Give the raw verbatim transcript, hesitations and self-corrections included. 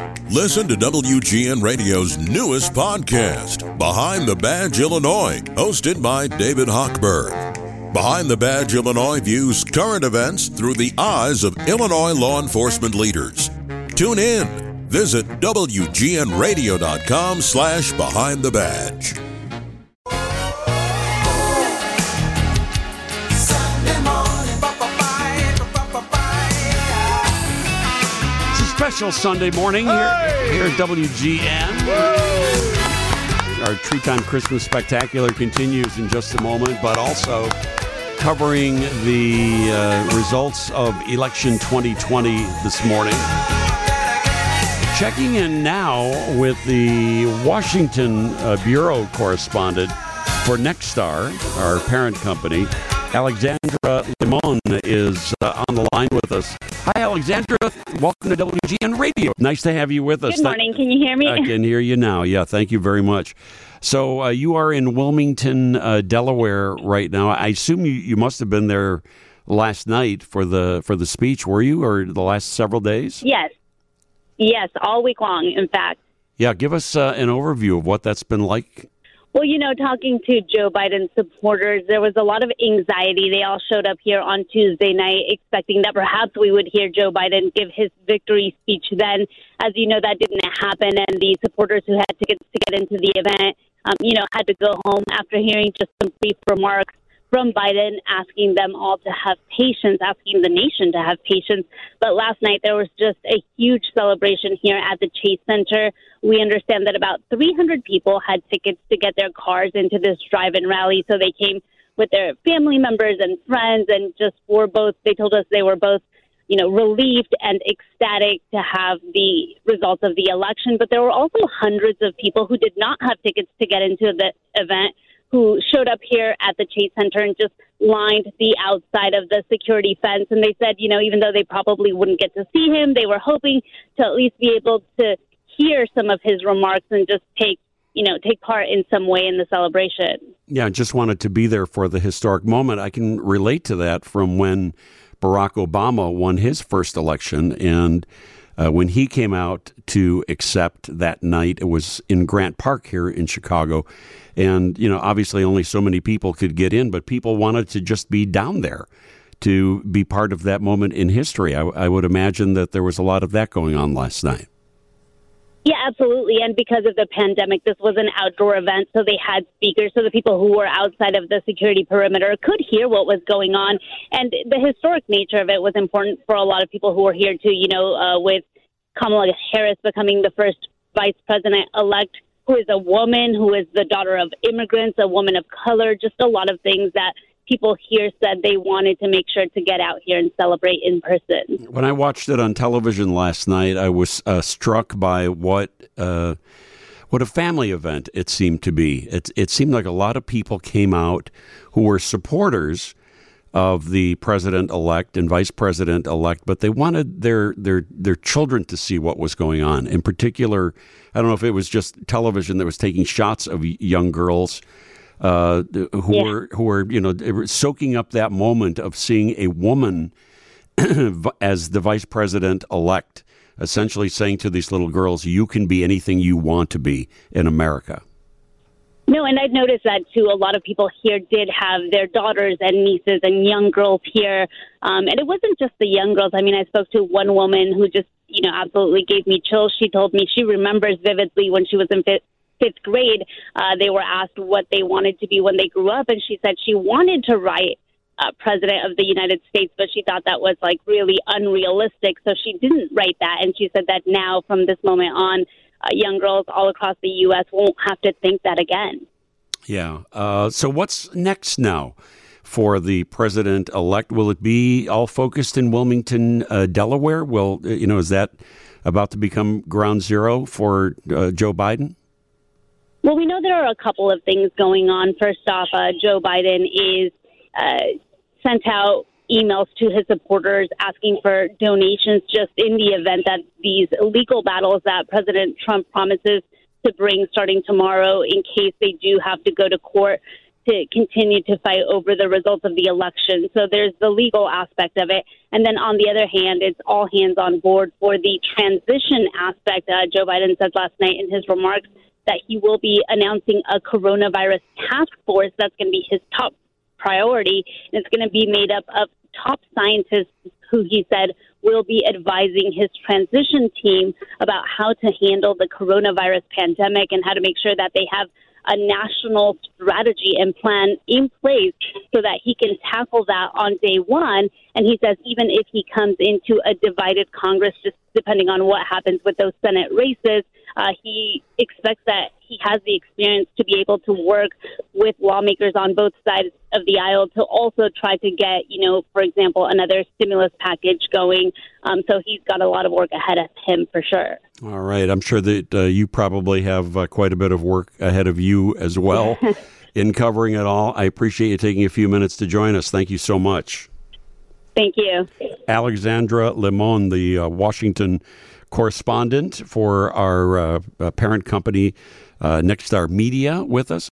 Listen to W G N Radio's newest podcast, Behind the Badge Illinois, hosted by David Hochberg. Behind the Badge Illinois views current events through the eyes of Illinois law enforcement leaders. Tune in. Visit W G N radio dot com slash behind the badge. Special Sunday morning here, hey! here at W G N. Woo! Our Tree Time Christmas Spectacular continues in just a moment, but also covering the uh, results of election twenty twenty this morning. Checking in now with the Washington uh, Bureau correspondent for Nexstar, our parent company. Alexandra Limon is uh, on the line with us. Hi, Alexandra. Welcome to W G N Radio. Nice to have you with us. Good morning. Can you hear me? I can hear you now. Yeah, thank you very much. So uh, you are in Wilmington, uh, Delaware right now. I assume you, you must have been there last night for the for the speech, were you, or the last several days? Yes. Yes, all week long, in fact. Yeah, give us uh, an overview of what that's been like. Well, you know, talking to Joe Biden supporters, there was a lot of anxiety. They all showed up here on Tuesday night expecting that perhaps we would hear Joe Biden give his victory speech then. As you know, that didn't happen, and the supporters who had tickets to get into the event, um, you know, had to go home after hearing just some brief remarks from Biden, asking them all to have patience, asking the nation to have patience. But last night, there was just a huge celebration here at the Chase Center. We understand that about three hundred people had tickets to get their cars into this drive-in rally. So they came with their family members and friends, and just were both, they told us they were both, you know, relieved and ecstatic to have the results of the election. But there were also hundreds of people who did not have tickets to get into the event, who showed up here at the Chase Center and just lined the outside of the security fence. And they said, you know, even though they probably wouldn't get to see him, they were hoping to at least be able to hear some of his remarks and just take, you know, take part in some way in the celebration. Yeah, I just wanted to be there for the historic moment. I can relate to that from when Barack Obama won his first election, and Uh, when he came out to accept that night, it was in Grant Park here in Chicago. And, you know, obviously only so many people could get in, but people wanted to just be down there to be part of that moment in history. I, I would imagine that there was a lot of that going on last night. Yeah, absolutely. And because of the pandemic, this was an outdoor event, so they had speakers so the people who were outside of the security perimeter could hear what was going on. And the historic nature of it was important for a lot of people who were here, too, you know, uh, with Kamala Harris becoming the first vice president-elect, who is a woman, who is the daughter of immigrants, a woman of color, just a lot of things that people here said they wanted to make sure to get out here and celebrate in person. When I watched it on television last night, I was uh, struck by what uh, what a family event it seemed to be. It, it seemed like a lot of people came out who were supporters of the president-elect and vice president-elect, but they wanted their their their children to see what was going on. In particular, I don't know if it was just television that was taking shots of young girls Uh, who yeah. were who were you know soaking up that moment of seeing a woman as the vice president elect, essentially saying to these little girls, "You can be anything you want to be in America." No, and I've noticed that too. A lot of people here did have their daughters and nieces and young girls here, um, and it wasn't just the young girls. I mean, I spoke to one woman who just you know absolutely gave me chills. She told me she remembers vividly when she was in fifth. fifth grade, uh, they were asked what they wanted to be when they grew up, and she said she wanted to write uh, President of the United States, but she thought that was like really unrealistic, so she didn't write that. And she said that now, from this moment on, uh, young girls all across the U S won't have to think that again. Yeah. Uh, so what's next now for the president-elect? Will it be all focused in Wilmington, uh, Delaware? Will you know? Is that about to become ground zero for uh, Joe Biden? Well, we know there are a couple of things going on. First off, uh, Joe Biden is uh, sent out emails to his supporters asking for donations just in the event that these legal battles that President Trump promises to bring starting tomorrow, in case they do have to go to court, to continue to fight over the results of the election. So there's the legal aspect of it. And then on the other hand, it's all hands on board for the transition aspect. Uh, Joe Biden said last night in his remarks that he will be announcing a coronavirus task force. That's going to be his top priority. And it's going to be made up of top scientists who he said will be advising his transition team about how to handle the coronavirus pandemic and how to make sure that they have a national strategy and plan in place so that he can tackle that on day one. And he says even if he comes into a divided Congress, just depending on what happens with those Senate races, uh, he expects that he has the experience to be able to work with lawmakers on both sides of the aisle to also try to get, you know, for example, another stimulus package going. Um, so he's got a lot of work ahead of him for sure. All right. I'm sure that uh, you probably have uh, quite a bit of work ahead of you as well in covering it all. I appreciate you taking a few minutes to join us. Thank you so much. Thank you. Alexandra Limon, the uh, Washington correspondent for our uh, uh, parent company, uh, Nexstar Media, with us.